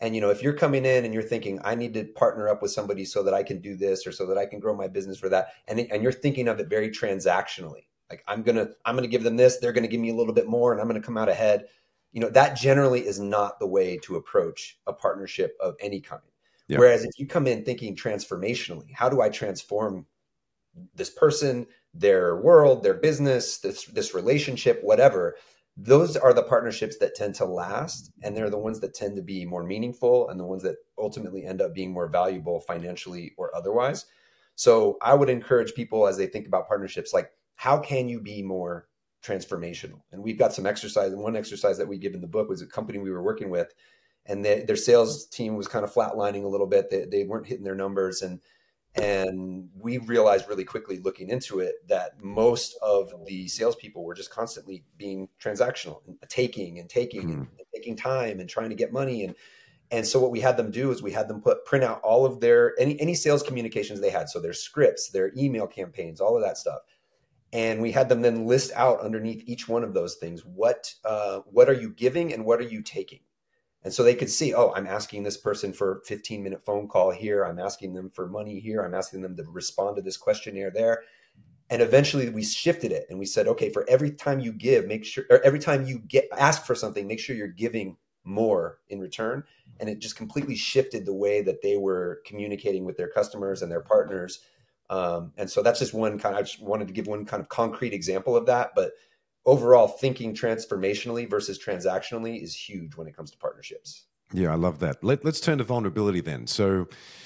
And, if you're coming in and you're thinking, I need to partner up with somebody so that I can do this or so that I can grow my business for that. And you're thinking of it very transactionally. Like I'm going to give them this, they're going to give me a little bit more and I'm going to come out ahead. That generally is not the way to approach a partnership of any kind. Yep. Whereas if you come in thinking transformationally, how do I transform this person, their world, their business, this relationship, whatever, those are the partnerships that tend to last. And they're the ones that tend to be more meaningful and the ones that ultimately end up being more valuable financially or otherwise. So I would encourage people as they think about partnerships, like, how can you be more transformational? And we've got some exercise. And one exercise that we give in the book was a company we were working with, and their sales team was kind of flatlining a little bit. They weren't hitting their numbers. And we realized really quickly looking into it that most of the salespeople were just constantly being transactional and taking and taking time and trying to get money. And so what we had them do is we had them print out all of their, any sales communications they had. So their scripts, their email campaigns, all of that stuff. And we had them then list out underneath each one of those things, what are you giving and what are you taking? And so they could see, oh, I'm asking this person for a 15-minute phone call here. I'm asking them for money here. I'm asking them to respond to this questionnaire there. And eventually we shifted it and we said, okay, for every time you give, make sure, or every time you ask for something, make sure you're giving more in return. And it just completely shifted the way that they were communicating with their customers and their partners. And so that's just I just wanted to give one kind of concrete example of that. But overall, thinking transformationally versus transactionally is huge when it comes to partnerships. Yeah, I love that. Let's turn to vulnerability then. So,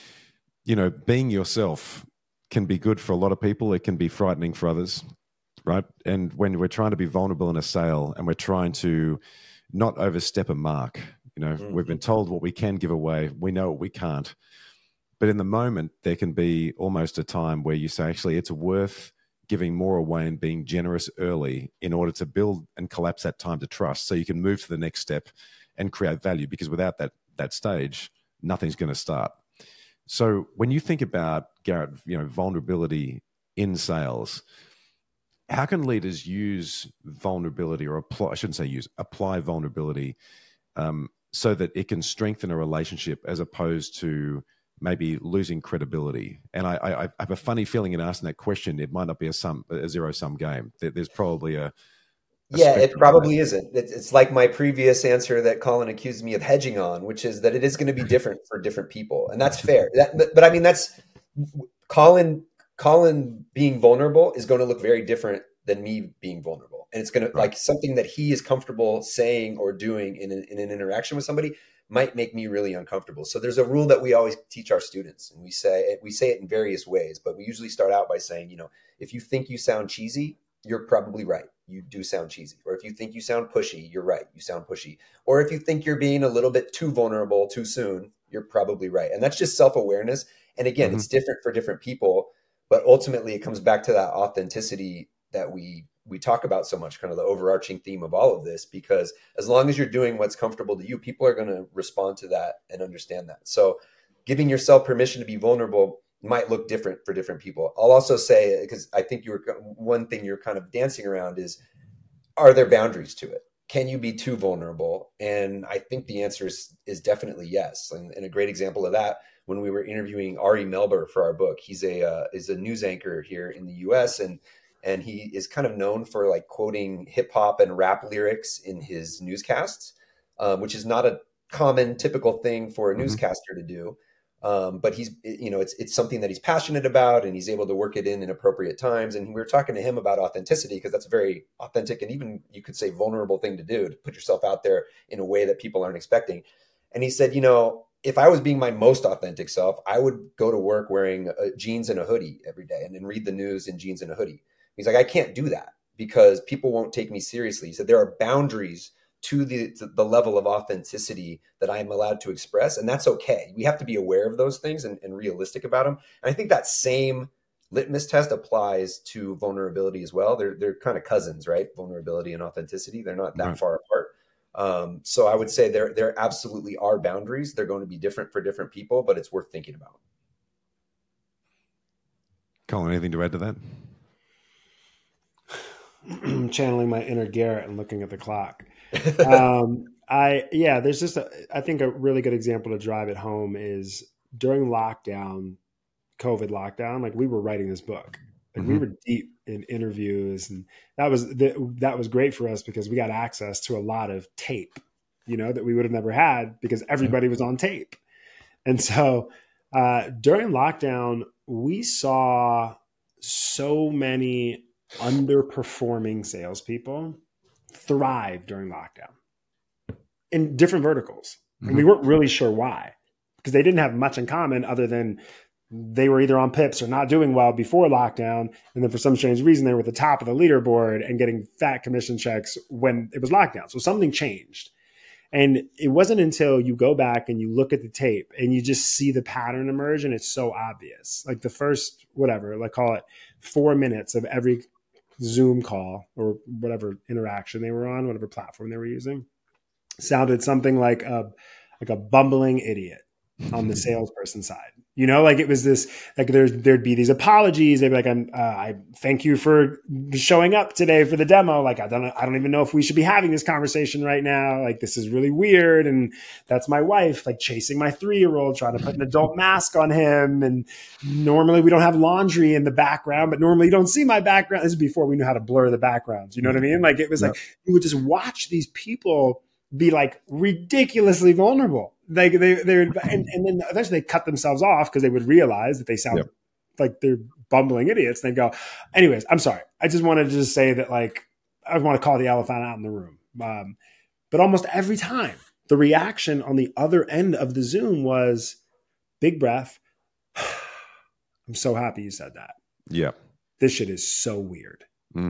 being yourself can be good for a lot of people. It can be frightening for others, right? And when we're trying to be vulnerable in a sale and we're trying to not overstep a mark, we've been told what we can give away. We know what we can't. But in the moment, there can be almost a time where you say, actually, it's worth giving more away and being generous early in order to build and collapse that time to trust so you can move to the next step and create value, because without that stage, nothing's going to start. So when you think about, Garrett, vulnerability in sales, how can leaders use vulnerability or apply vulnerability so that it can strengthen a relationship as opposed to maybe losing credibility? And I have a funny feeling in asking that question, it might not be a zero-sum game. There's probably it probably isn't. It's like my previous answer that Colin accused me of hedging on, which is that it is going to be different for different people. And that's fair. But I mean, that's Colin being vulnerable is going to look very different than me being vulnerable. And it's going to like something that he is comfortable saying or doing in an interaction with somebody might make me really uncomfortable. So there's a rule that we always teach our students, and we say it in various ways, but we usually start out by saying, if you think you sound cheesy, you're probably right. You do sound cheesy. Or if you think you sound pushy, you're right. You sound pushy. Or if you think you're being a little bit too vulnerable too soon, you're probably right. And that's just self-awareness. And again, it's different for different people, but ultimately it comes back to that authenticity that we talk about so much, kind of the overarching theme of all of this, because as long as you're doing what's comfortable to you, people are going to respond to that and understand that. So giving yourself permission to be vulnerable might look different for different people. I'll also say, because I think one thing you're kind of dancing around is, are there boundaries to it? Can you be too vulnerable? And I think the answer is definitely yes. And a great example of that, when we were interviewing Ari Melber for our book, he's a news anchor here in the US, and he is kind of known for like quoting hip hop and rap lyrics in his newscasts, which is not a common, typical thing for a newscaster to do. But he's, it's something that he's passionate about, and he's able to work it in appropriate times. And we were talking to him about authenticity, because that's a very authentic and even, you could say, vulnerable thing to do, to put yourself out there in a way that people aren't expecting. And he said, if I was being my most authentic self, I would go to work wearing jeans and a hoodie every day and then read the news in jeans and a hoodie. He's like, I can't do that because people won't take me seriously. He said, there are boundaries to the level of authenticity that I'm allowed to express. And that's okay. We have to be aware of those things and realistic about them. And I think that same litmus test applies to vulnerability as well. They're kind of cousins, right? Vulnerability and authenticity. They're not that far apart. So I would say there absolutely are boundaries. They're going to be different for different people, but it's worth thinking about. Colin, anything to add to that? Channeling my inner Garrett and looking at the clock. There's just I think a really good example to drive it home is during lockdown, COVID lockdown, like we were writing this book, like we were deep in interviews, and that was great for us because we got access to a lot of tape, that we would have never had because everybody was on tape. And so during lockdown, we saw so many underperforming salespeople thrive during lockdown in different verticals. And we weren't really sure why, because they didn't have much in common other than they were either on pips or not doing well before lockdown. And then for some strange reason, they were at the top of the leaderboard and getting fat commission checks when it was lockdown. So something changed. And it wasn't until you go back and you look at the tape and you just see the pattern emerge, and it's so obvious. Like the first, call it 4 minutes of every Zoom call or whatever interaction they were on, whatever platform they were using, sounded something like a bumbling idiot on the salesperson side. Like it was this, like there'd be these apologies. They'd be like, I thank you for showing up today for the demo. Like, I don't even know if we should be having this conversation right now. Like, this is really weird. And that's my wife, like chasing my 3-year-old, trying to put an adult mask on him. And normally we don't have laundry in the background, but normally you don't see my background. This is before we knew how to blur the backgrounds. You know what I mean? Like, it was like, you would just watch these people be like ridiculously vulnerable. Like and then eventually they cut themselves off because they would realize that they sound like they're bumbling idiots. And they go, anyways, I'm sorry. I just wanted to just say that, like, I want to call the elephant out in the room. But almost every time the reaction on the other end of the Zoom was big breath. I'm so happy you said that. Yeah. This shit is so weird.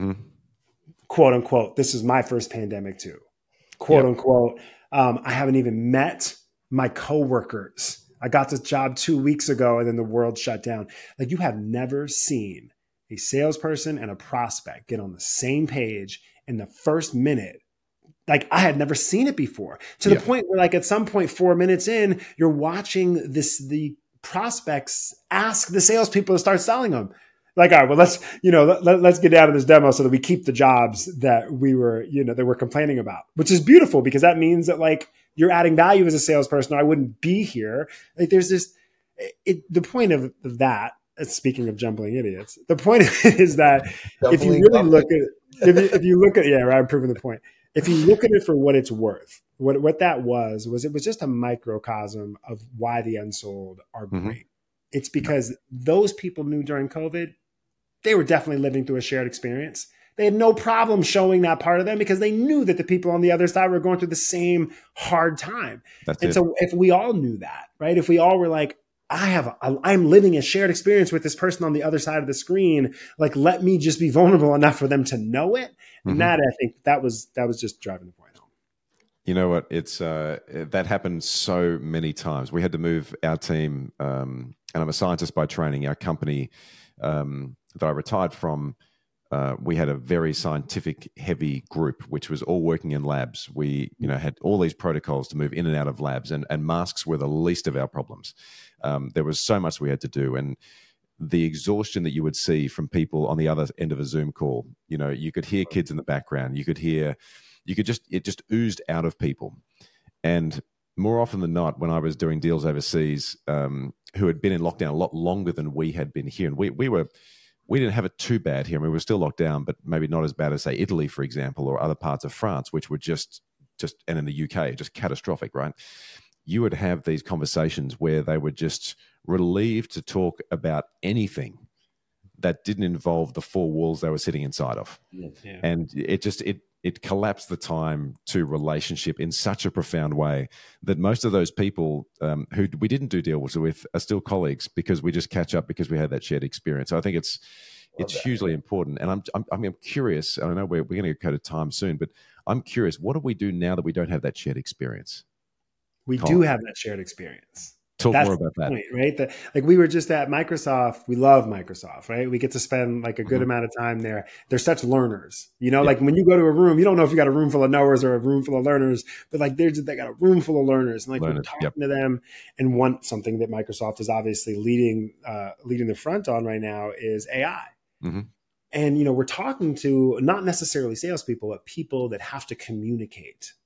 Quote unquote. This is my first pandemic too. Quote unquote. I haven't even met my coworkers. I got this job 2 weeks ago and then the world shut down. Like, you have never seen a salesperson and a prospect get on the same page in the first minute. Like, I had never seen it before, to the point where, like, at some point, 4 minutes in, you're watching the prospects ask the salespeople to start selling them. Like, all right, well, let's get down to this demo so that we keep the jobs that we were, that we're complaining about, which is beautiful because that means that, like, you're adding value as a salesperson. I wouldn't be here. Like, there's this, the point of that, speaking of jumbling idiots, the point is that if you really look at, if you look at, I'm proving the point. If you look at it for what it's worth, what that was it was just a microcosm of why the unsold are great. It's because those people knew during COVID, they were definitely living through a shared experience. They had no problem showing that part of them because they knew that the people on the other side were going through the same hard time. So if we all knew that, right? If we all were like, I'm living a shared experience with this person on the other side of the screen, like, let me just be vulnerable enough for them to know it. And that, I think that was just driving the point home. You know what? It's that happened so many times. We had to move our team, and I'm a scientist by training. Our company that I retired from, we had a very scientific heavy group, which was all working in labs. We, had all these protocols to move in and out of labs, and masks were the least of our problems. There was so much we had to do, and the exhaustion that you would see from people on the other end of a Zoom call. You could hear kids in the background. It just oozed out of people. And more often than not, when I was doing deals overseas, who had been in lockdown a lot longer than we had been here, and we didn't have it too bad here. I mean, we were still locked down, but maybe not as bad as, say, Italy, for example, or other parts of France, which were just and in the UK, just catastrophic, right? You would have these conversations where they were just relieved to talk about anything that didn't involve the 4 walls they were sitting inside of. Yeah. And it collapsed the time to relationship in such a profound way that most of those people who we didn't do deals with are still colleagues because we just catch up because we had that shared experience. So I think it's hugely important. And I'm curious, and I know we're going to go to time soon, but I'm curious, what do we do now that we don't have that shared experience? We do have that shared experience. Talk more about that. Point, right? Like, we were just at Microsoft. We love Microsoft, right? We get to spend like a good amount of time there. They're such learners, like when you go to a room, you don't know if you got a room full of knowers or a room full of learners, but like they got a room full of learners, and like we're talking to them. And something that Microsoft is obviously leading the front on right now is AI. And, we're talking to not necessarily salespeople, but people that have to communicate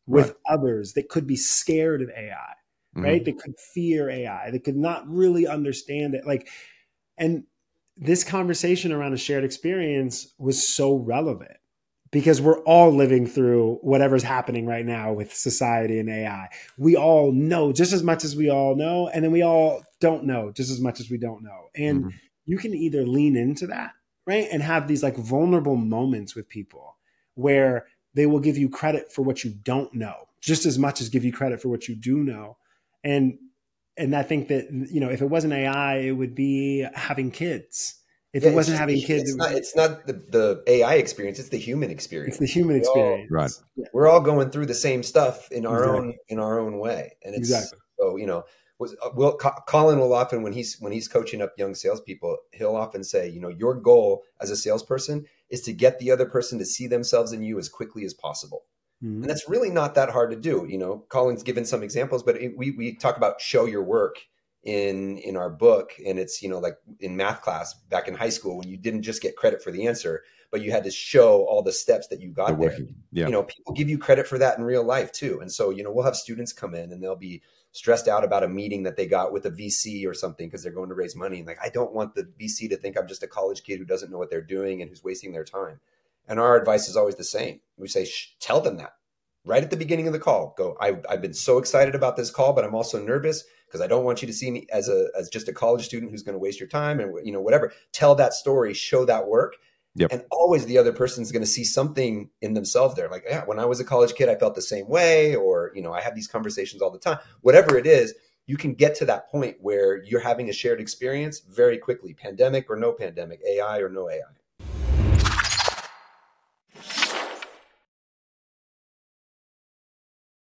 with others that could be scared of AI, right? That could fear AI, that could not really understand it. Like, and this conversation around a shared experience was so relevant because we're all living through whatever's happening right now with society and AI. We all know just as much as we all know, and then we all don't know just as much as we don't know. And you can either lean into that, right? And have these like vulnerable moments with people where they will give you credit for what you don't know, just as much as give you credit for what you do know. And I think that, you know, if it wasn't AI, it would be having kids. If it wasn't having kids, it's not the AI experience; it's the human experience. It's the human experience, right? We're all going through the same stuff in our own way, and it's so, you know. Colin will often, when he's coaching up young salespeople, he'll often say, you know, your goal as a salesperson is to get the other person to see themselves in you as quickly as possible. And that's really not that hard to do. You know, Colin's given some examples, but we talk about show your work in our book. And it's, you know, like in math class back in high school, when you didn't just get credit for the answer, but you had to show all the steps that you got there. Yeah. You know, people give you credit for that in real life too. And so, you know, we'll have students come in and they'll be stressed out about a meeting that they got with a VC or something because they're going to raise money. And like, I don't want the VC to think I'm just a college kid who doesn't know what they're doing and who's wasting their time. And our advice is always the same. We say, tell them that right at the beginning of the call. Go, I've been so excited about this call, but I'm also nervous because I don't want you to see me as just a college student who's going to waste your time and, you know, whatever. Tell that story, show that work. Yep. And always the other person's going to see something in themselves there. Like, yeah, when I was a college kid, I felt the same way, or, you know, I have these conversations all the time. Whatever it is, you can get to that point where you're having a shared experience very quickly, pandemic or no pandemic, AI or no AI.